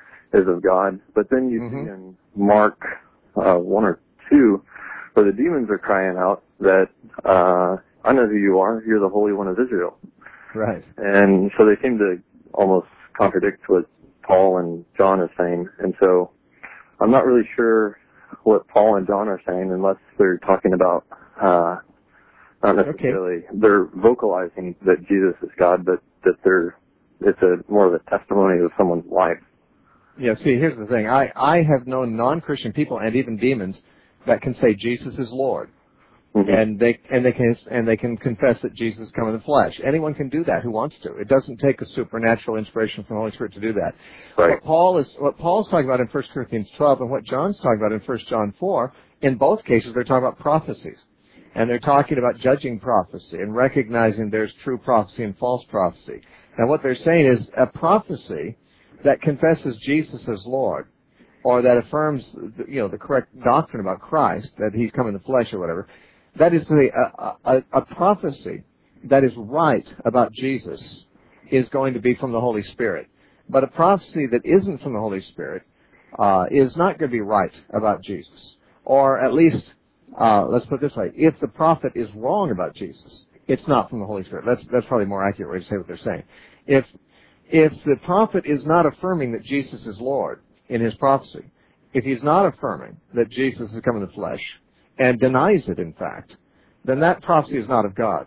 is of God. But then you mm-hmm. see in Mark uh, one or two, where the demons are crying out that, uh, I know who you are, you're the Holy One of Israel. Right. And so they seem to almost contradict what Paul and John are saying. And so I'm not really sure what Paul and John are saying unless they're talking about, uh, not necessarily, okay. they're vocalizing that Jesus is God, but that they're, it's a more of a testimony of someone's life. Yeah, see, here's the thing. I, I have known non-Christian people and even demons that can say Jesus is Lord, mm-hmm. and they and they can and they can confess that Jesus come in the flesh. Anyone can do that who wants to. It doesn't take a supernatural inspiration from the Holy Spirit to do that. Right. What Paul is what Paul's talking about in First Corinthians twelve and what John's talking about in First John four, in both cases they're talking about prophecies, and they're talking about judging prophecy and recognizing there's true prophecy and false prophecy. Now what they're saying is a prophecy that confesses Jesus as Lord, or that affirms, you know, the correct doctrine about Christ, that He's come in the flesh or whatever, that is the, a, a, a prophecy that is right about Jesus is going to be from the Holy Spirit. But a prophecy that isn't from the Holy Spirit uh, is not going to be right about Jesus. Or at least, uh, let's put it this way, if the prophet is wrong about Jesus, it's not from the Holy Spirit. That's, that's probably a more accurate way to say what they're saying. If, if the prophet is not affirming that Jesus is Lord, in his prophecy, if he's not affirming that Jesus has come in the flesh and denies it, in fact, then that prophecy is not of God.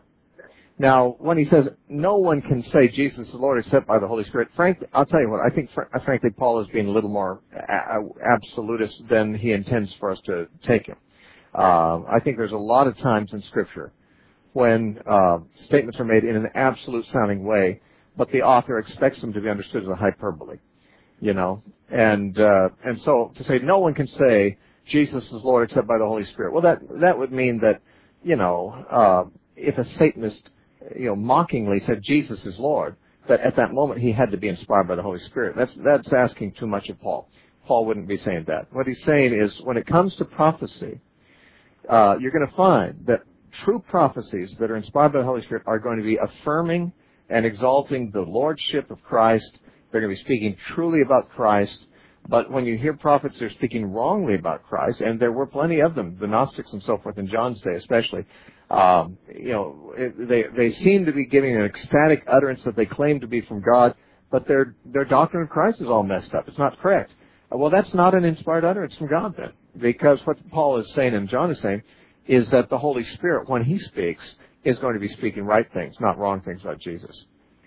Now, when he says no one can say Jesus is Lord except by the Holy Spirit, frankly, I'll tell you what, I think, fr- frankly, Paul is being a little more a- absolutist than he intends for us to take him. Uh, I think there's a lot of times in Scripture when uh, statements are made in an absolute-sounding way, but the author expects them to be understood as a hyperbole. You know, and uh, and so to say no one can say Jesus is Lord except by the Holy Spirit. Well, that that would mean that, you know, uh, if a Satanist, you know, mockingly said Jesus is Lord, that at that moment he had to be inspired by the Holy Spirit. That's that's asking too much of Paul. Paul wouldn't be saying that. What he's saying is when it comes to prophecy, uh, you're going to find that true prophecies that are inspired by the Holy Spirit are going to be affirming and exalting the lordship of Christ. They're going to be speaking truly about Christ, but when you hear prophets, they're speaking wrongly about Christ, and there were plenty of them, the Gnostics and so forth in John's day especially. Um, you know, it, they they seem to be giving an ecstatic utterance that they claim to be from God, but their their doctrine of Christ is all messed up. It's not correct. Well, that's not an inspired utterance from God then, because what Paul is saying and John is saying is that the Holy Spirit, when He speaks, is going to be speaking right things, not wrong things about Jesus.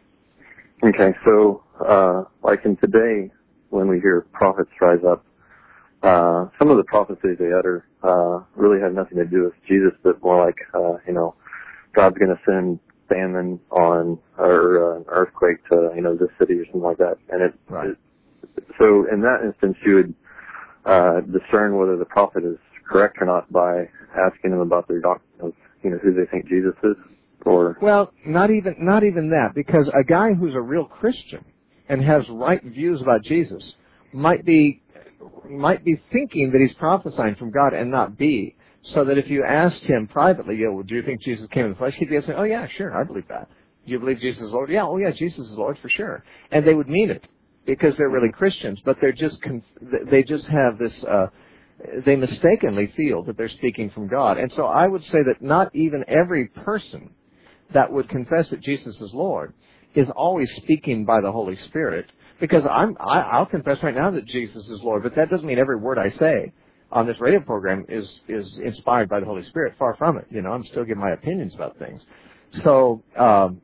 Okay, so, uh, like in today, when we hear prophets rise up, uh, some of the prophecies they utter, uh, really have nothing to do with Jesus, but more like, uh, you know, God's gonna send famine on, or, uh, an earthquake to, you know, this city or something like that. And it, right. it so in that instance, you would, uh, discern whether the prophet is correct or not by asking them about their doctrine of, you know, who they think Jesus is. Or well, not even not even that, because a guy who's a real Christian and has right views about Jesus might be might be thinking that he's prophesying from God and not be. So that if you asked him privately, you know, do you think Jesus came in the flesh? He'd be saying, oh yeah, sure, I believe that. Do you believe Jesus is Lord? Yeah, oh yeah, Jesus is Lord for sure. And they would mean it because they're really Christians, but they're just conf- they just have this uh, they mistakenly feel that they're speaking from God. And so I would say that not even every person that would confess that Jesus is Lord is always speaking by the Holy Spirit, because I'm, I, I'll confess right now that Jesus is Lord, but that doesn't mean every word I say on this radio program is, is inspired by the Holy Spirit. Far from it. You know, I'm still giving my opinions about things. So, um,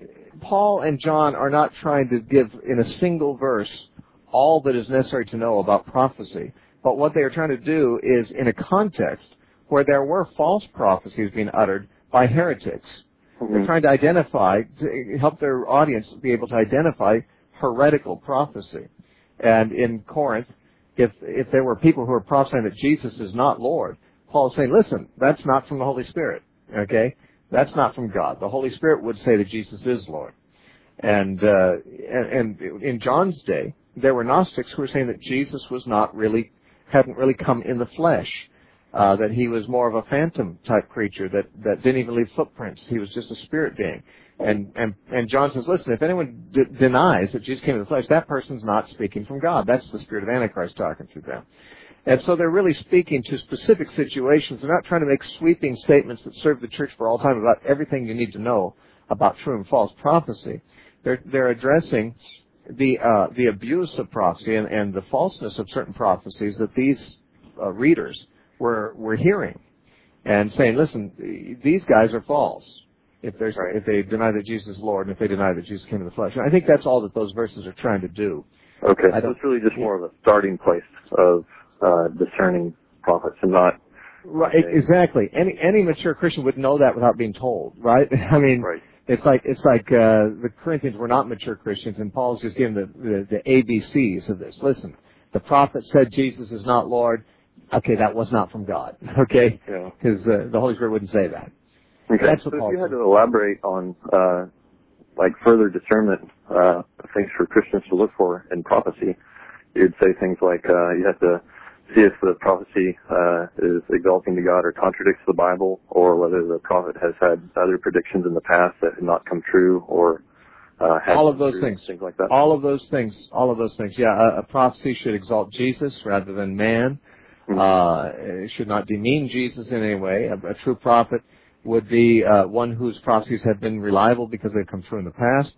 Paul and John are not trying to give in a single verse all that is necessary to know about prophecy, but what they are trying to do is in a context where there were false prophecies being uttered by heretics. Mm-hmm. They're trying to identify, to help their audience be able to identify heretical prophecy. And in Corinth, if if there were people who were prophesying that Jesus is not Lord, Paul is saying, listen, that's not from the Holy Spirit, okay? That's not from God. The Holy Spirit would say that Jesus is Lord. And, uh, and, and in John's day, there were Gnostics who were saying that Jesus was not really, hadn't really come in the flesh, uh, that he was more of a phantom type creature that, that didn't even leave footprints. He was just a spirit being. And, and, and John says, listen, if anyone d- denies that Jesus came in the flesh, that person's not speaking from God. That's the spirit of Antichrist talking to them. And so they're really speaking to specific situations. They're not trying to make sweeping statements that serve the church for all time about everything you need to know about true and false prophecy. They're, they're addressing the, uh, the abuse of prophecy and, and the falseness of certain prophecies that these uh, readers were, were hearing, and saying, listen, these guys are false if, there's, if they deny that Jesus is Lord and if they deny that Jesus came in the flesh. And I think that's all that those verses are trying to do. Okay, so it's really just more of a starting place of Uh, discerning prophets and not right. Exactly. Any any mature Christian would know that without being told, right? I mean, right. it's like it's like uh, the Corinthians were not mature Christians, and Paul's just giving the, the the A B Cs of this. Listen, the prophet said Jesus is not Lord. Okay, that was not from God. Okay, because yeah. uh, the Holy Spirit wouldn't say that. Okay. That's what so Paul if you said. Had to elaborate on uh, like further discernment uh, things for Christians to look for in prophecy, you'd say things like uh, you have to see if the prophecy uh, is exalting to God or contradicts the Bible, or whether the prophet has had other predictions in the past that have not come true, or uh, all of those true, things, things like that. All of those things, all of those things. Yeah, a, a prophecy should exalt Jesus rather than man. Mm-hmm. Uh, it should not demean Jesus in any way. A, a true prophet would be uh, one whose prophecies have been reliable because they've come true in the past.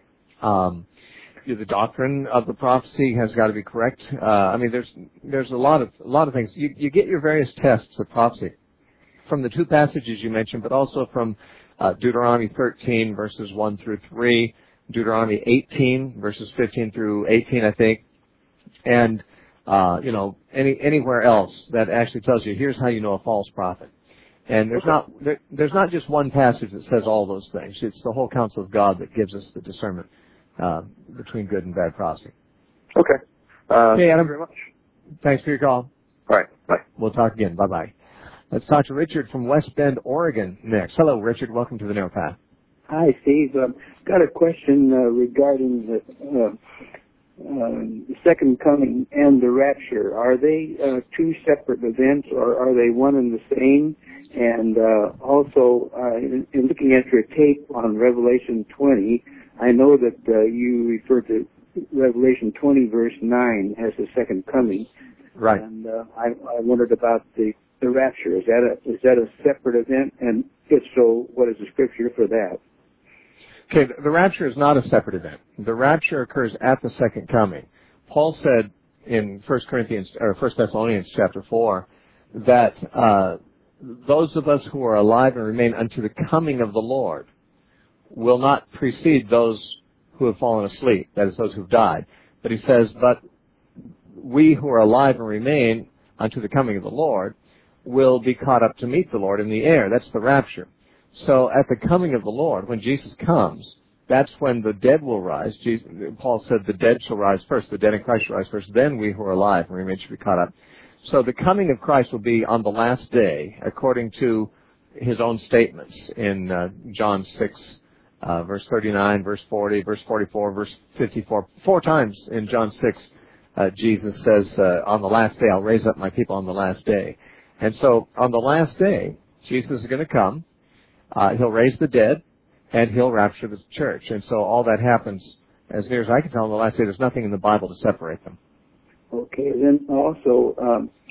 Um, The doctrine of the prophecy has got to be correct. Uh, I mean, there's there's a lot of a lot of things. You you get your various tests of prophecy from the two passages you mentioned, but also from uh, Deuteronomy thirteen verses one through three, Deuteronomy eighteen verses fifteen through eighteen, I think, and uh, you know any anywhere else that actually tells you here's how you know a false prophet. And there's okay. not there, there's not just one passage that says all those things. It's the whole counsel of God that gives us the discernment Uh, between good and bad prophecy. Okay. Uh, hey, Adam. Thank you very much. Thanks for your call. All right. Bye. We'll talk again. Bye-bye. Let's talk to Richard from West Bend, Oregon next. Hello, Richard. Welcome to the Narrow Path. Hi, Steve. I've uh, got a question uh, regarding the, uh, uh, the second coming and the rapture. Are they uh, two separate events, or are they one and the same? And uh, also, uh, in, in looking at your tape on Revelation twenty, I know that uh, you refer to Revelation twenty, verse nine, as the second coming. Right. And uh, I, I wondered about the, the rapture. Is that a is that a separate event? And if so, what is the scripture for that? Okay, the rapture is not a separate event. The rapture occurs at the second coming. Paul said in First Corinthians or First Thessalonians chapter four that uh, those of us who are alive and remain unto the coming of the Lord will not precede those who have fallen asleep, that is, those who've died. But he says, but we who are alive and remain unto the coming of the Lord will be caught up to meet the Lord in the air. That's the rapture. So at the coming of the Lord, when Jesus comes, that's when the dead will rise. Jesus, Paul said the dead shall rise first, the dead in Christ shall rise first, then we who are alive and remain shall be caught up. So the coming of Christ will be on the last day, according to his own statements in uh, John six, Uh, verse thirty-nine, verse forty, verse forty-four, verse fifty-four. Four times in John six, uh, Jesus says, uh, on the last day, I'll raise up my people on the last day. And so on the last day, Jesus is going to come, uh, he'll raise the dead, and he'll rapture the church. And so all that happens, as near as I can tell, on the last day, there's nothing in the Bible to separate them. Okay, then also, um,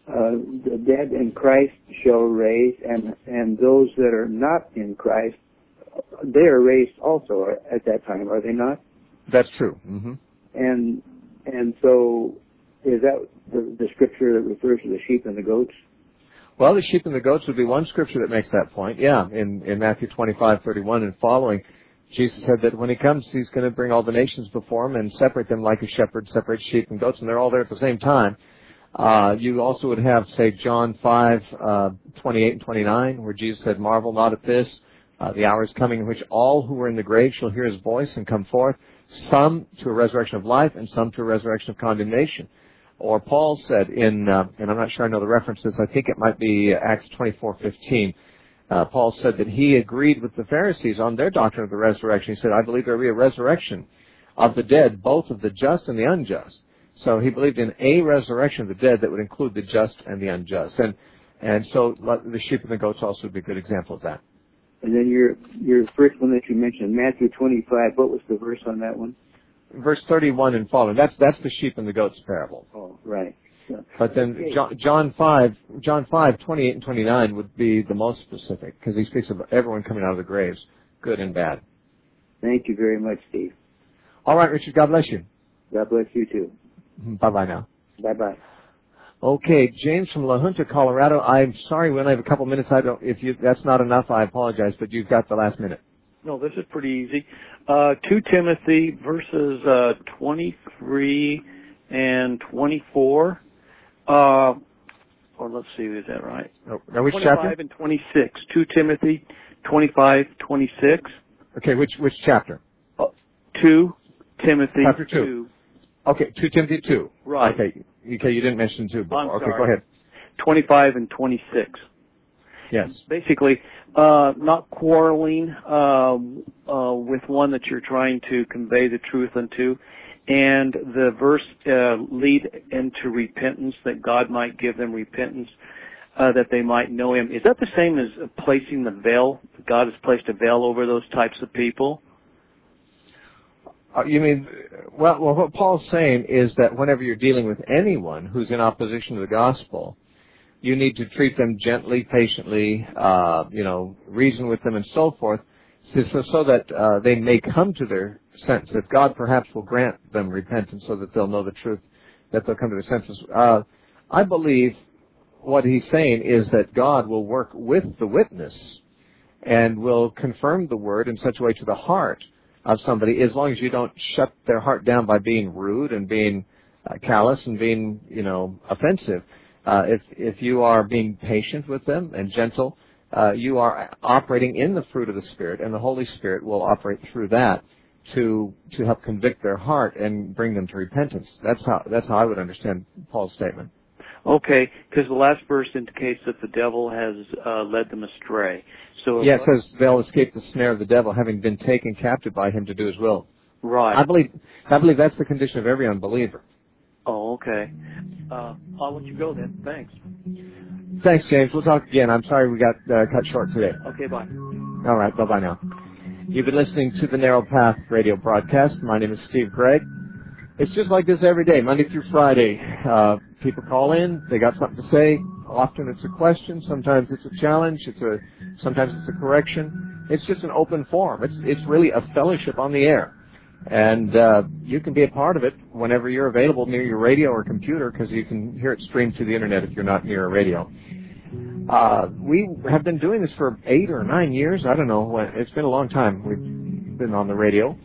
uh, the dead in Christ shall raise, and and those that are not in Christ, they are raised also at that time, are they not? That's true. Mm-hmm. And and so, is that the, the scripture that refers to the sheep and the goats? Well, the sheep and the goats would be one scripture that makes that point. Yeah, in, in Matthew twenty-five thirty-one and following, Jesus said that when he comes, he's going to bring all the nations before him and separate them like a shepherd separates sheep and goats, and they're all there at the same time. Uh, you also would have, say, John five twenty-eight and twenty-nine, where Jesus said, "Marvel not at this. Uh, the hour is coming in which all who are in the grave shall hear his voice and come forth, some to a resurrection of life and some to a resurrection of condemnation." Or Paul said in, uh, and I'm not sure I know the references, I think it might be Acts twenty-four fifteen. Uh, Paul said that he agreed with the Pharisees on their doctrine of the resurrection. He said, "I believe there will be a resurrection of the dead, both of the just and the unjust." So he believed in a resurrection of the dead that would include the just and the unjust. And and so the sheep and the goats also would be a good example of that. And then your your first one that you mentioned, Matthew twenty-five, what was the verse on that one? Verse thirty-one and following. That's that's the sheep and the goats parable. Oh, right. So, but then okay. John, John five, John five, twenty-eight and twenty-nine would be the most specific because he speaks of everyone coming out of the graves, good and bad. Thank you very much, Steve. All right, Richard. God bless you. God bless you too. Bye bye now. Bye bye. Okay, James from La Junta, Colorado. I'm sorry we only have a couple minutes. I don't. If you that's not enough, I apologize. But you've got the last minute. No, this is pretty easy. Uh, two Timothy verses uh, twenty-three and twenty-four. Uh, or let's see, is that right? Oh, now which twenty-five chapter? And twenty-six. two Timothy twenty-five, twenty-six. Okay, which which chapter? Uh, two Timothy Chapter two. two. Okay, two Timothy two. Right. Okay, okay, you didn't mention two before. I'm okay, sorry. go ahead. twenty-five and twenty-six. Yes. Basically, uh, not quarreling uh, uh, with one that you're trying to convey the truth unto, and the verse uh, lead into repentance, that God might give them repentance, uh, that they might know Him. Is that the same as placing the veil? God has placed a veil over those types of people? Uh, you mean, well, well, what Paul's saying is that whenever you're dealing with anyone who's in opposition to the gospel, you need to treat them gently, patiently, uh, you know, reason with them and so forth, so, so that uh, they may come to their sense, that God perhaps will grant them repentance so that they'll know the truth, that they'll come to their senses. Uh, I believe what he's saying is that God will work with the witness and will confirm the word in such a way to the heart of somebody, as long as you don't shut their heart down by being rude and being uh, callous and being, you know, offensive. Uh, if if you are being patient with them and gentle, uh, you are operating in the fruit of the Spirit, and the Holy Spirit will operate through that to to help convict their heart and bring them to repentance. That's how that's how I would understand Paul's statement. Okay, because the last verse indicates that the devil has uh, led them astray. So yeah, it says they'll escape the snare of the devil, having been taken captive by him to do his will. Right. I believe I believe that's the condition of every unbeliever. Oh, okay. Uh, I'll let you go then. Thanks. Thanks, James. We'll talk again. I'm sorry we got uh, cut short today. Okay, bye. All right, bye-bye now. You've been listening to the Narrow Path radio broadcast. My name is Steve Gregg. It's just like this every day, Monday through Friday. Uh, people call in. They got something to say. Often it's a question. Sometimes it's a challenge. It's a sometimes it's a correction. It's just an open forum. It's it's really a fellowship on the air. And uh, you can be a part of it whenever you're available near your radio or computer, because you can hear it streamed to the internet if you're not near a radio. Uh, we have been doing this for eight or nine years. I don't know. When, it's been a long time we've been on the radio.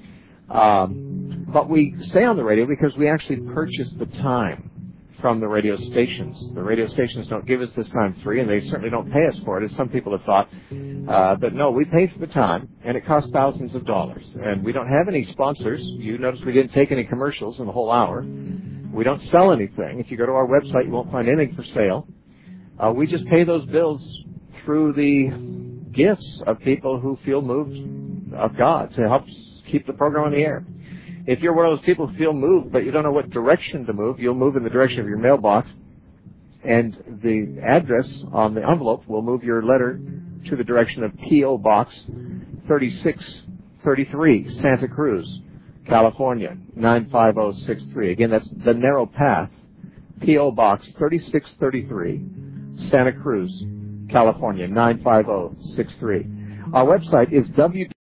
Um, but we stay on the radio because we actually purchase the time from the radio stations. The radio stations don't give us this time free, and they certainly don't pay us for it, as some people have thought. Uh, but no, we pay for the time, and it costs thousands of dollars. And we don't have any sponsors. You notice we didn't take any commercials in the whole hour. We don't sell anything. If you go to our website, you won't find anything for sale. Uh, we just pay those bills through the gifts of people who feel moved of God to help keep the program on the air. If you're one of those people who feel moved, but you don't know what direction to move, you'll move in the direction of your mailbox, and the address on the envelope will move your letter to the direction of P O Box thirty-six thirty-three, Santa Cruz, California, nine five zero six three. Again, that's The Narrow Path, P O. Box thirty-six thirty-three, Santa Cruz, California, nine five zero six three. Our website is w